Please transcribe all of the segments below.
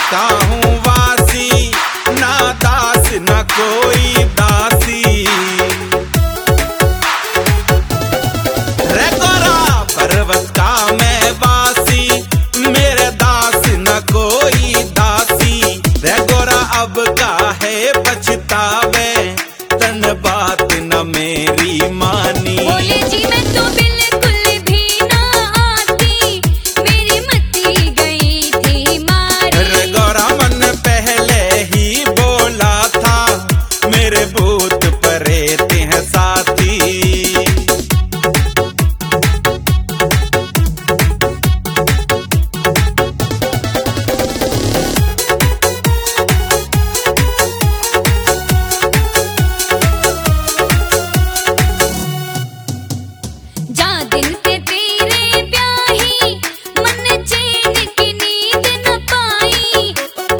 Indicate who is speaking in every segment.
Speaker 1: का हूँ वासी, ना दास ना कोई दासी। रे गोरा पर्वत का मैं वासी, मेरे दास न कोई दासी। रे गोरा अब काहे पछतावे, तन बात न मेरी मानी।
Speaker 2: बोले जी मैं तो बिल्कुल भी ना आती, मेरी मती गई थी मारी।
Speaker 1: रे गोरा मन पहले ही बोला था, मेरे भूत प्रेत हैं साथी।
Speaker 2: जा दिन ते तेरे ब्याही, मन चैन की नींद न पाई।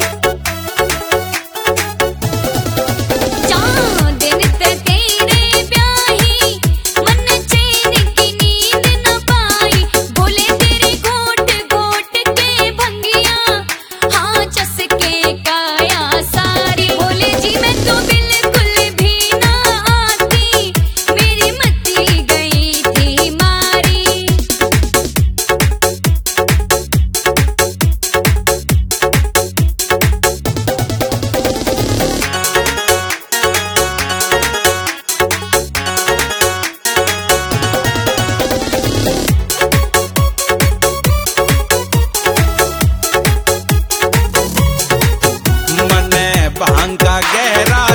Speaker 2: जा दिन ते तेरे ब्याही, मन चैन की नींद न पाई। बोले तेरी घोट घोट के भंगिया, हाँ चसके काया सारी। बोले जी मैं तो बिल्कुल भी ना आती, मेरी मती गई थी मारी।
Speaker 1: मने भांग का गहरा